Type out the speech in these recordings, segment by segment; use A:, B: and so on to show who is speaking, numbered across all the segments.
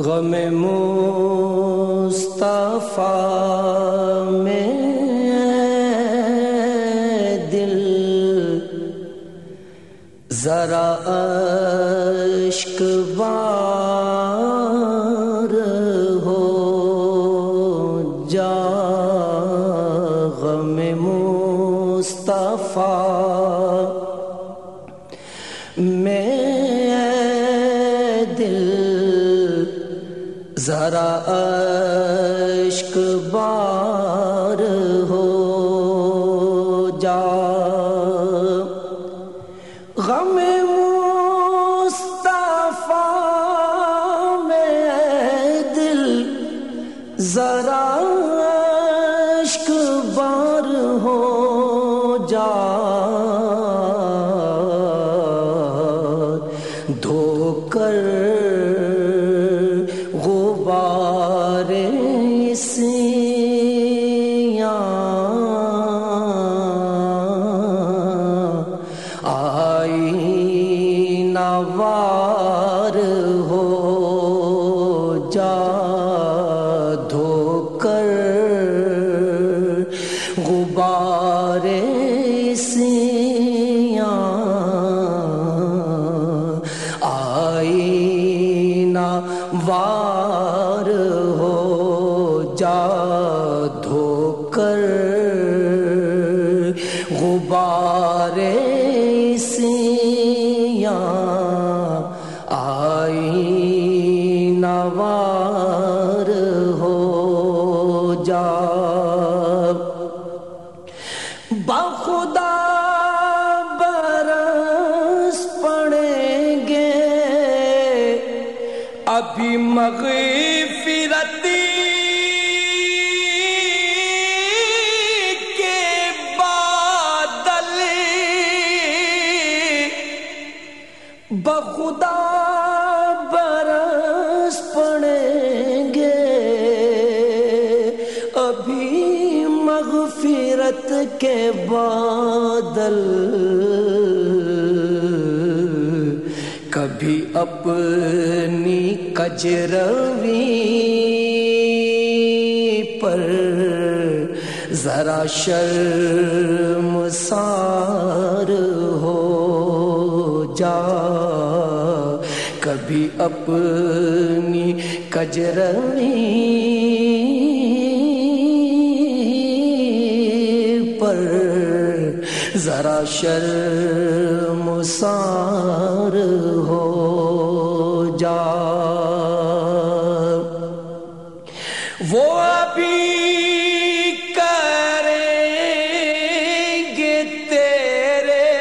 A: غم مصطفیٰ میں دل ذرا اشک بار ہو جا، غم مصطفیٰ میں دل ذرا اشک بار ہو جا، غم مصطفیٰ میں دل ذرا اشک بار ہو جا، دھو کر غبار آئینہ وار ہو جا، دھو کر غبار آئینہ وار ہو جا، دھو کر غبار آئینہ وار ہو جا، بخدا برس پڑیں گے ابھی مغفرت کے بادل، بخدا برس پڑیں گے ابھی مغفرت کے بادل، کبھی اپنی کجروی پر ذرا شرمسار ہو جا، کبھی اپنی کجروی پر ذرا شرمسار ہو جا، وہ ابھی کریں گے تیرے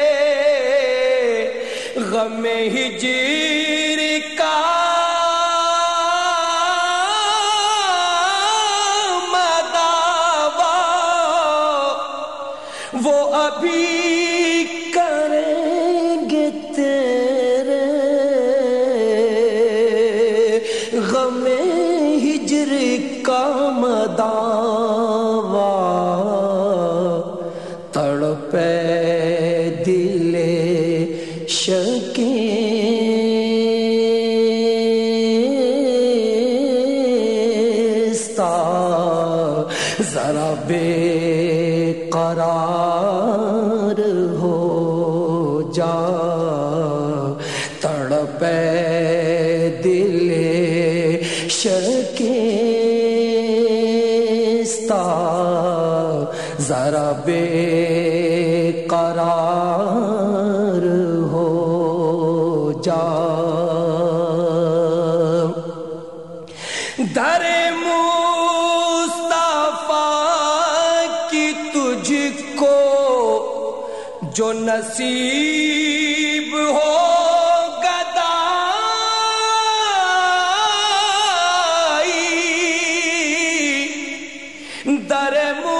A: غم ہجر کا مداوا، وہ ابھی کریں گے تیرے غم ہجر کا مداوا، تڑپے دل شکستہ ذرا بے قرار ہو جا، تڑپے دل شکستہ ذرا بے قرار ہو جا، در مصطفیٰ کی تجھ کو جو نصیب ہو گدائی، در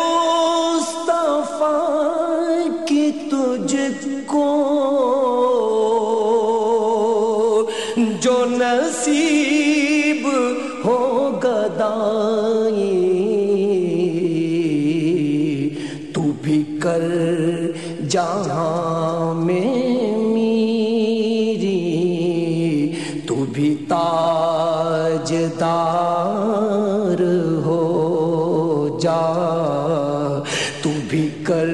A: مصطفیٰ کی تجھ کو جو نصیب ہو گدائی، تو بھی کر جہاں میں میری، تو بھی تاج تاجدار ہو جا، تو بھی کر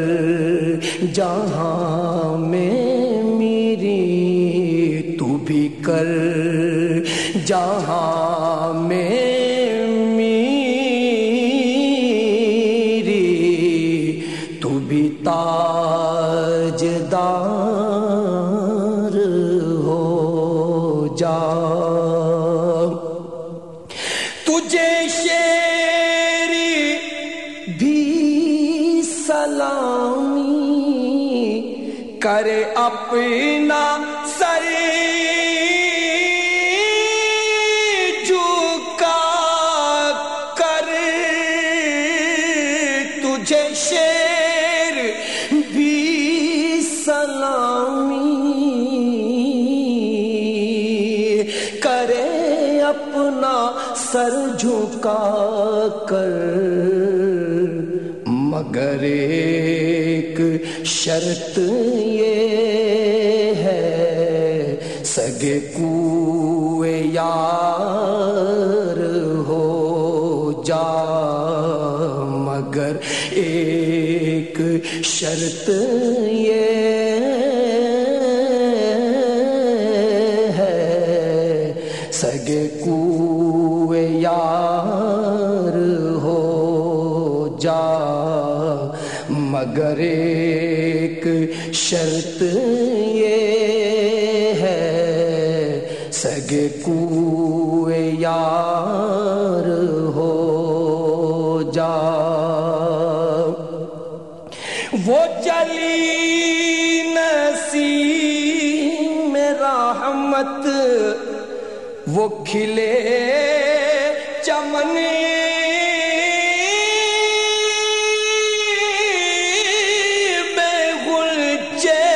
A: جہاں میں میری، تو بھی کر جہاں میں میری، تو بھی تاجدار ہو جا۔ تجھے شیر بھی سلامی کرے اپنا سر جھکا کر، تجھے شیر بھی سلامی کرے اپنا سر جھکا کر، مگر ایک شرط یہ ہے سگے کوئے یار ہو جا، مگر ایک شرط یہ ہے سگے کوئے یار ہو جا، مگر ایک شرط یہ ہے سگے کوئے یار ہو جا۔ وہ چلی نسیم رحمت، وہ کھلے چمن میں غلچے،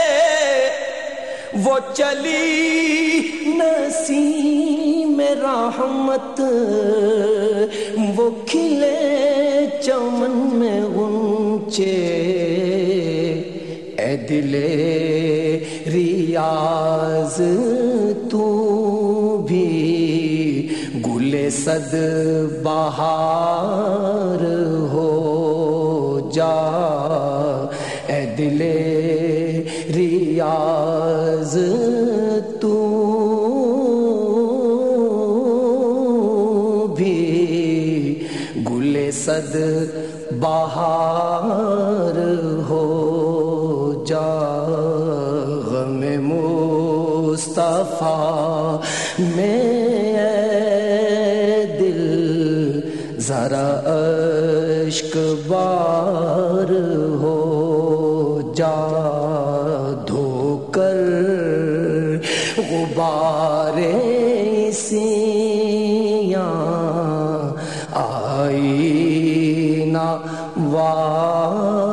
A: وہ چلی نسیم رحمت، وہ کھلے چمن میں غنچے، اے دل ریاض تو بھی گل صد بہار ہو جا، اے دل ریاض تو بھی گل صد بہار ہو جا۔ غم مصطفیٰ میں اے دل ذرا اشک بار ہو جا، دھو کر غبار سیاں آئینہ وار